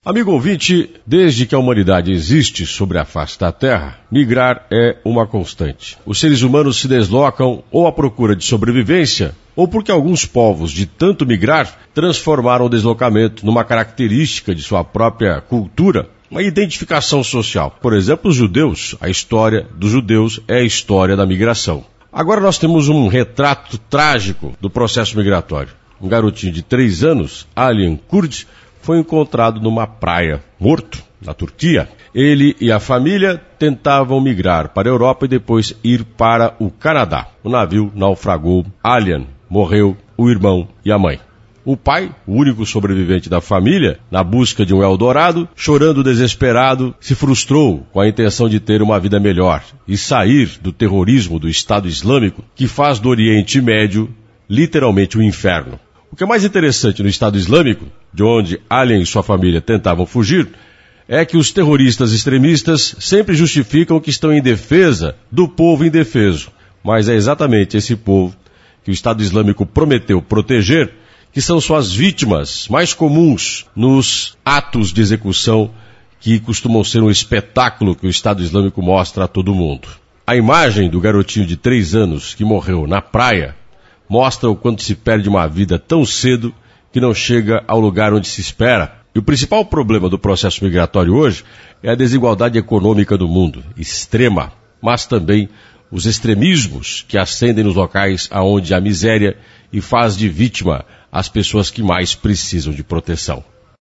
Amigo ouvinte, desde que a humanidade existe sobre a face da Terra, migrar é uma constante. Os seres humanos se deslocam ou à procura de sobrevivência, ou porque alguns povos, de tanto migrar, transformaram o deslocamento numa característica de sua própria cultura, uma identificação social. Por exemplo, os judeus, a história dos judeus é a história da migração. Agora nós temos um retrato trágico do processo migratório. Um garotinho de 3 anos, Alian Kurd, foi encontrado numa praia, morto, na Turquia. Ele e a família tentavam migrar para a Europa e depois ir para o Canadá. O navio naufragou, Alian morreu, o irmão e a mãe. O pai, o único sobrevivente da família, na busca de um Eldorado, chorando desesperado, se frustrou com a intenção de ter uma vida melhor e sair do terrorismo do Estado Islâmico, que faz do Oriente Médio literalmente um inferno. O que é mais interessante no Estado Islâmico, de onde Alian e sua família tentavam fugir, é que os terroristas extremistas sempre justificam que estão em defesa do povo indefeso. Mas é exatamente esse povo que o Estado Islâmico prometeu proteger, que são suas vítimas mais comuns nos atos de execução que costumam ser um espetáculo que o Estado Islâmico mostra a todo mundo. A imagem do garotinho de 3 anos que morreu na praia mostra o quanto se perde uma vida tão cedo que não chega ao lugar onde se espera. E o principal problema do processo migratório hoje é a desigualdade econômica do mundo, extrema, mas também os extremismos que ascendem nos locais aonde há miséria e faz de vítima as pessoas que mais precisam de proteção.